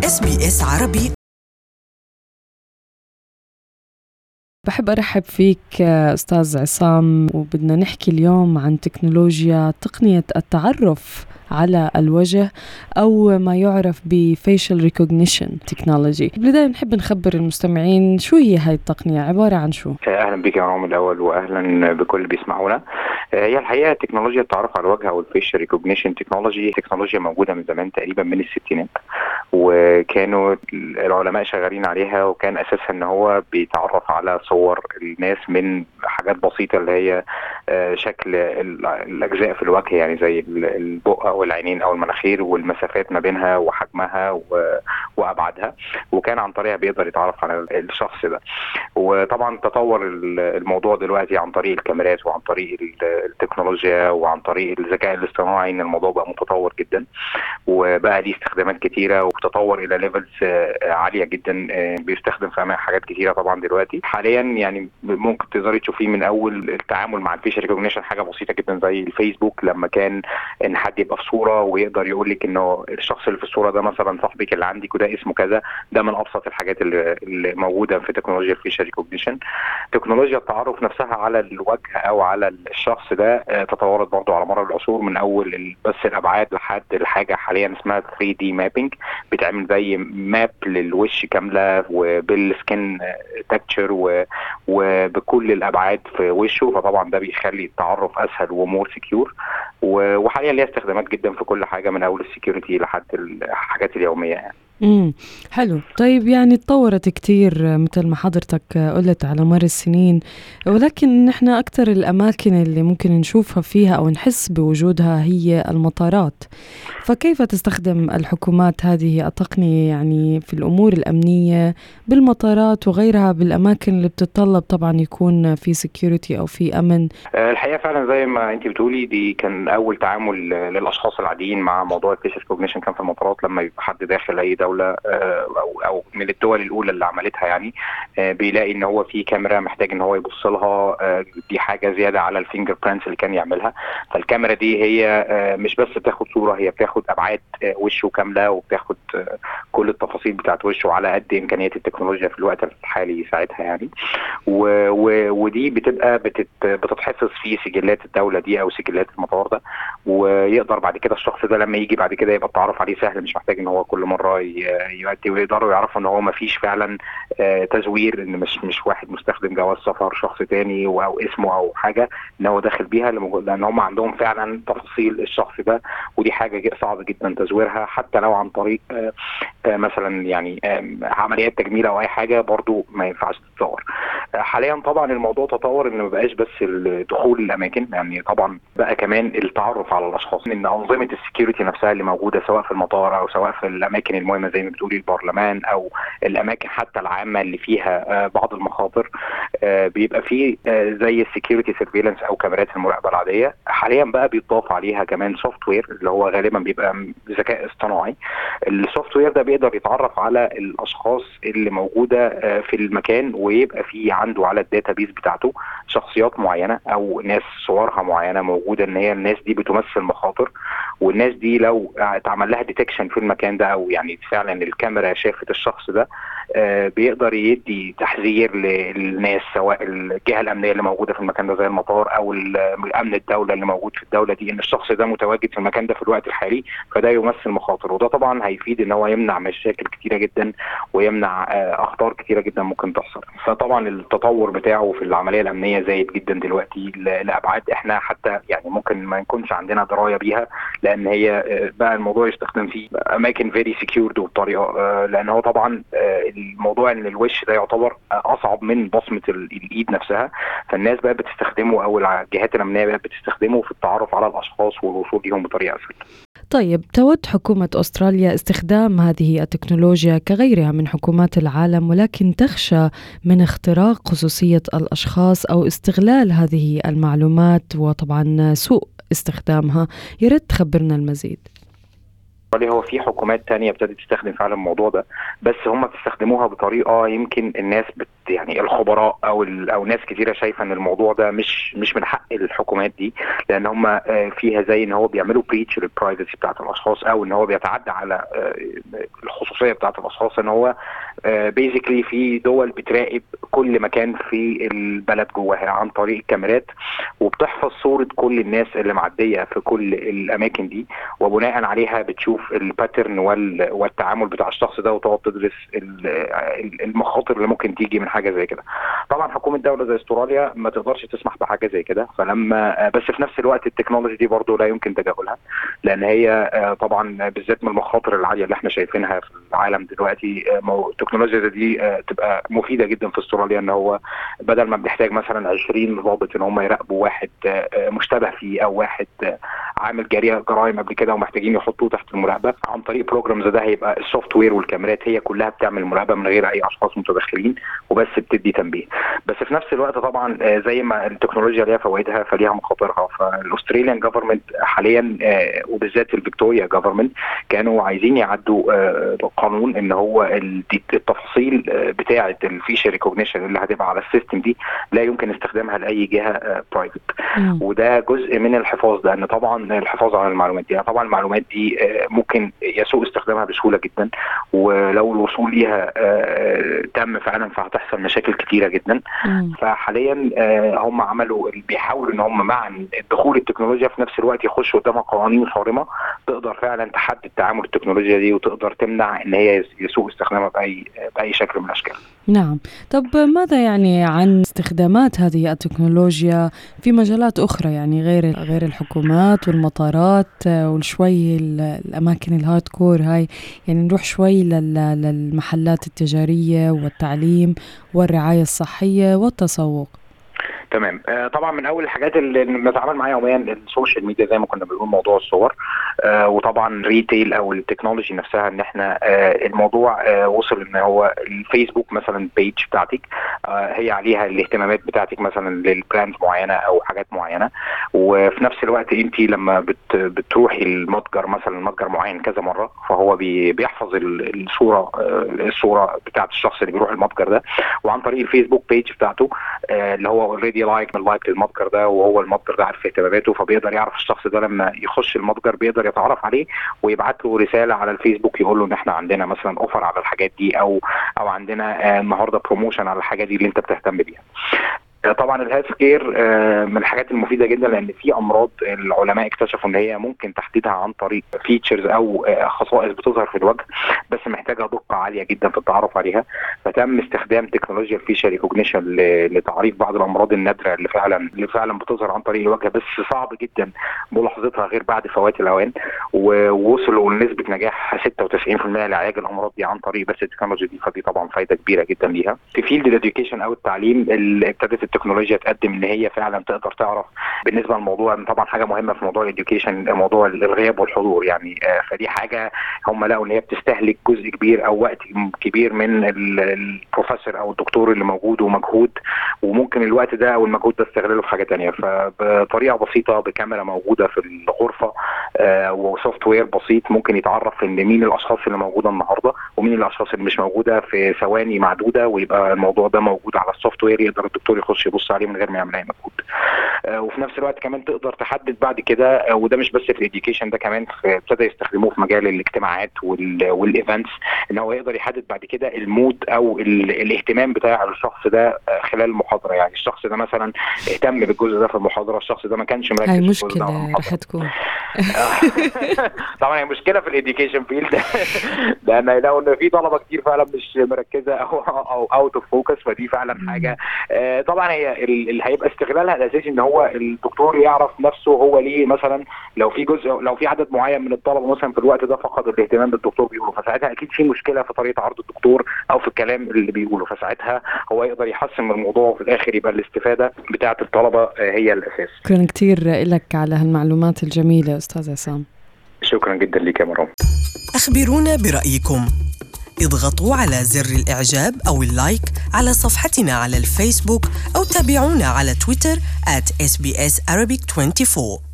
SBS عربي. بحب أرحب فيك أستاذ عصام، وبدنا نحكي اليوم عن تقنية التعرف على الوجه أو ما يعرف ب facial recognition technology. بداية نحب نخبر المستمعين شو هي هاي التقنية، عبارة عن شو؟ أهلا بك يا رامي الأول، وأهلا بكل اللي بيسمعونا. هي الحقيقة تكنولوجيا التعرف على الوجه أو الفيشل ريكوجنيشن تكنولوجيا موجودة من زمان تقريبا من الستينات، وكانوا العلماء شغالين عليها، وكان أساسها إن هو بيتعرف على صور الناس من حاجات بسيطة اللي هي شكل الأجزاء في الوجه، يعني زي البق أو العينين أو المناخير والمسافات ما بينها وحجمها وأبعادها، وكان عن طريقها بيقدر يتعرف على الشخص ده. وطبعا تطور الموضوع دلوقتي عن طريق الكاميرات وعن طريق التكنولوجيا وعن طريق الذكاء الاصطناعي، ان الموضوع بقى متطور جدا وبقى ليه استخدامات كتيره وتطور الى ليفلز عاليه جدا، بيستخدم في حاجات كتيره. طبعا دلوقتي حاليا يعني ممكن تقدري تشوفيه من اول التعامل مع الفيشل ريكوجنيشن، حاجه بسيطه جدا زي الفيسبوك، لما كان ان حد يبقى في صوره ويقدر يقول لك انه الشخص اللي في الصوره ده مثلا صاحبك اللي عندك وده اسمه كذا. ده من ابسط الحاجات اللي موجوده في تكنولوجيا الفيشل ريكوجنيشن. تكنولوجيا التعرف نفسها على الوجه او على الشخص ده تطورت برضو على مر العصور، من اول بس الابعاد لحد الحاجه حاليا اسمها 3D مابينج، بتعمل زي ماب للوش كامله وبالسكن تكتشر وبكل الابعاد في وشه. فطبعا ده بيخلي التعرف اسهل ومور سكيور، وحاليا ليها استخدامات جدا في كل حاجه من اول السكيورتي لحد الحاجات اليوميه يعني. حلو. طيب يعني تطورت كتير مثل ما حضرتك قلت على مر السنين، ولكن نحن أكتر الأماكن اللي ممكن نشوفها فيها أو نحس بوجودها هي المطارات. فكيف تستخدم الحكومات هذه التقنية يعني في الأمور الأمنية بالمطارات وغيرها بالأماكن اللي بتتطلب طبعا يكون في سيكيورتي أو في أمن؟ الحقيقة فعلا زي ما انت بتقولي، دي كان أول تعامل للأشخاص العاديين مع موضوع الفيشل ريكوجنيشن كان في المطارات، لما يبقى حد داخل أي دولة أو من الدول الأولى اللي عملتها، يعني بيلاقي إن هو في كاميرا محتاج إن هو يبص لها. دي حاجة زيادة على الفينجر برينتس اللي كان يعملها. فالكاميرا دي هي مش بس بتاخد صورة، هي بتاخد أبعاد وشه كاملة، وبتاخد كل التفاصيل بتاعت وشه على قد إمكانيات التكنولوجيا في الوقت الحالي ساعتها يعني. ودي بتبقى بتتحفظ في سجلات الدولة دي أو سجلات المطار ده، ويقدر بعد كده الشخص ده لما يجي بعد كده يبقى التعرف عليه سهل، مش محتاج ان هو كل مرة يؤدي، ويقدروا يعرفوا ان هو ما فيش فعلا تزوير، ان مش واحد مستخدم جواز سفر شخص تاني او اسمه او حاجة ان هو داخل بيها، لان هم عندهم فعلا تفاصيل الشخص ده. ودي حاجة صعبة جدا تزويرها، حتى لو عن طريق مثلا يعني عمليات تجميل او اي حاجة، برضو ما ينفعش تتصور. حاليا طبعا الموضوع تطور ان ما بقاش بس دخول الاماكن، يعني طبعا بقى كمان التعرف على الاشخاص، ان انظمه السكيورتي نفسها اللي موجوده سواء في المطار او سواء في الاماكن المهمه زي ما بتقولي البرلمان او الاماكن حتى العامه اللي فيها بعض المخاطر، بيبقى فيه زي السكيورتي سيرفيلانس او كاميرات المراقبه العاديه. حاليا بقى بيضاف عليها كمان سوفت وير اللي هو غالبا بيبقى ذكاء اصطناعي. السوفت وير ده بيقدر يتعرف على الاشخاص اللي موجوده في المكان، ويبقى فيه عنده على الداتابيز بتاعته شخصيات معينة أو ناس صورها معينة موجودة إن هي الناس دي بتمثل مخاطر، والناس دي لو اتعمل لها ديتكشن في المكان ده، أو يعني فعلا الكاميرا شافت الشخص ده، بيقدر يدي تحذير للناس، سواء الجهة الأمنية اللي موجودة في المكان ده زي المطار أو الأمن الدولة اللي موجود في الدولة دي، إن الشخص ده متواجد في المكان ده في الوقت الحالي، فده يمثل مخاطر. وده طبعا هيفيد إن هو يمنع مشاكل كتيرة جدا ويمنع أخطار كتيرة جدا ممكن تحصل. فطبعا التطور بتاعه في العملية الأمنية زايد جدا دلوقتي لأبعاد احنا حتى يعني ممكن ما نكونش عندنا دراية بيها، لأن هي بقى الموضوع يستخدم في أماكن فيري سكيورد وبطريقة، لأن هو طبعا الموضوع ان الوش ده يعتبر اصعب من بصمة الايد نفسها، فالناس بقى بتستخدمه او الجهات الامنية بقى بتستخدمه في التعرف على الاشخاص والوصول لهم بطريقة اسهل. طيب، تود حكومة أستراليا استخدام هذه التكنولوجيا كغيرها من حكومات العالم، ولكن تخشى من اختراق خصوصية الأشخاص أو استغلال هذه المعلومات وطبعا سوء استخدامها. يا ريت تخبرنا المزيد. هو في حكومات تانية ابتدت تستخدم فعلا الموضوع ده، بس هم بيستخدموها بطريقة يمكن الناس يعني الخبراء او ناس كتيرة شايفة ان الموضوع ده مش من حق الحكومات دي، لان هم فيها زي ان هو بيعملوا بريتش للبرايفسي بتاعت الاشخاص، او ان هو بيتعدى على الخصوصية الخصوصيه بتاعه الاشخاص ان هو بيزيكلي في دول بتراقب كل مكان في البلد جواها عن طريق الكاميرات، وبتحفظ صوره كل الناس اللي معديه في كل الاماكن دي، وبناء عليها بتشوف الباترن والتعامل بتاع الشخص ده، وتقعد تدرس المخاطر اللي ممكن تيجي من حاجه زي كده. طبعا حكومه دوله زي استراليا ما تقدرش تسمح بحاجه زي كده، فلما بس في نفس الوقت التكنولوجي دي برضو لا يمكن تجاهلها، لان هي طبعا بالذات من المخاطر العاليه اللي احنا شايفينها في العالم دلوقتي. التكنولوجيا دي تبقى مفيده جدا في استراليا، ان هو بدل ما بنحتاج مثلا 20 ضابط ان هم يراقبوا واحد مشتبه فيه او واحد عامل جرائم قبل كده ومحتاجين يحطوه تحت المراقبه، عن طريق بروجرامز ده هيبقى السوفت وير والكاميرات هي كلها بتعمل مراقبه من غير اي اشخاص متدخلين، وبس بتدي تنبيه. بس في نفس الوقت طبعا زي ما التكنولوجيا ليها فوائدها فليها مخاطرها. فالاستراليان جفرمنت حاليا وبالذات الفيكتوريا جفرمنت كانوا عايزين يعدوا قانون ان هو التفاصيل بتاعه الفيشر ريكوجنيشن اللي هتبقى على السيستم دي لا يمكن استخدامها لاي جهه برايفت، وده جزء من الحفاظ، لان طبعا الحفاظ على المعلومات دي، طبعا المعلومات دي ممكن يسوء استخدامها بسهوله جدا، ولو الوصول ليها تم فعلا فهتحصل مشاكل كتيره جدا. فحاليا هم عملوا بيحاولوا ان هم مع دخول التكنولوجيا في نفس الوقت يخشوا قدامها قوانين صارمه تقدر فعلا تحدد تعامل التكنولوجيا دي، وتقدر تمنع ان هي يسوء استخدامها باي شكل من الاشكال. نعم. طب ماذا يعني عن استخدامات هذه التكنولوجيا في مجالات أخرى، يعني غير الحكومات والمطارات وشوي الأماكن الهارد كور هاي، يعني نروح شوي للمحلات التجارية والتعليم والرعاية الصحية والتسوق. تمام. طبعا من اول الحاجات اللي بنتعامل معاها يوميا السوشيال ميديا زي ما كنا بنقول، موضوع الصور، وطبعا ريتيل او التكنولوجي نفسها، ان احنا الموضوع وصل ان هو الفيسبوك مثلا بيج بتاعتك هي عليها الاهتمامات بتاعتك مثلا للبراند معينه او حاجات معينه، وفي نفس الوقت انت لما بتروحي المتجر مثلا متجر معين كذا مره، فهو بيحفظ الصوره بتاعت الشخص اللي بيروح المتجر ده، وعن طريق الفيسبوك بيج بتاعته اللي هو اوريدي لايك للمتجر ده، وهو المتجر ده عارف اهتماماته، فبيقدر يعرف الشخص ده لما يخش المتجر بيقدر يتعرف عليه ويبعت له رساله على الفيسبوك يقول له ان احنا عندنا مثلا اوفر على الحاجات دي، او عندنا النهارده بروموشن على الحاجه دي اللي انت بتهتم بيها. طبعا الهيلث كير من الحاجات المفيده جدا، لان في امراض العلماء اكتشفوا ان هي ممكن تحديدها عن طريق فيتشرز او خصائص بتظهر في الوجه، بس محتاجه دقه عاليه جدا في التعرف عليها، فتم استخدام تكنولوجيا الفيشر ريكوجنيشن لتعريف بعض الامراض النادره اللي فعلا بتظهر عن طريق الوجه، بس صعب جدا ملاحظتها غير بعد فوات الاوان، ووصلوا لنسبه نجاح 96% لعلاج الامراض دي عن طريق بس التكنولوجيا دي، فدي طبعا فايده كبيره جدا ليها. في فيلد الاديوكيشن او التعليم اللي ابتدت التكنولوجيا تقدم ان هي فعلا تقدر تعرف بالنسبه للموضوع، طبعا حاجه مهمه في موضوع الاديوكيشن موضوع الغياب والحضور، يعني فدي حاجه هم لقوا ان هي بتستهلك جزء كبير او وقت كبير من البروفيسور او الدكتور اللي موجود ومجهود، وممكن الوقت ده او المجهود ده استغلاله في حاجه ثانيه. فبطريقه بسيطه بكاميرا موجوده في الغرفه وسوفت وير بسيط ممكن يتعرف ان مين الاشخاص اللي موجوده النهارده ومين الاشخاص اللي مش موجوده في ثواني معدوده، ويبقى الموضوع ده موجود على السوفت وير يقدر الدكتور يخش يبص عليه من غير ما يعمل اي مجهود. وفي نفس الوقت كمان تقدر تحدد بعد كده، وده مش بس في الاديوكيشن، ده كمان ابتدى يستخدموه في مجال الاجتماعات والايفنتس، ان هو يقدر يحدد بعد كده المود او الاهتمام بتاع الشخص ده خلال المحاضره، يعني الشخص ده مثلا اهتم بالجزء ده في المحاضره، الشخص ده ما كانش مركز. هاي مشكله رح تكون طبعا هي مشكله في الاديوكيشن فيلد لان يلاقوا ان في طلبه كتير فعلا مش مركزه او اوت اوف فوكس، فدي فعلا حاجه طبعا هي اللي هيبقى استغلالها الاساسي ان هو الدكتور يعرف نفسه هو ليه، مثلا لو في عدد معين من الطلبه مثلا في الوقت ده فقد الاهتمام بالدكتور بيقوله، فساعتها اكيد في مشكله في طريقه عرض الدكتور او في الكلام اللي بيقوله، فساعتها هو يقدر يحسن من الموضوع وفي الاخر يبقى الاستفاده بتاعه الطلبه هي الاساس. شكرا كثير لك على هالمعلومات الجميله استاذ عصام. شكرا جدا لك يا مرام. اخبرونا برايكم، اضغطوا على زر الإعجاب أو اللايك على صفحتنا على الفيسبوك أو تابعونا على تويتر @SBS Arabic 24.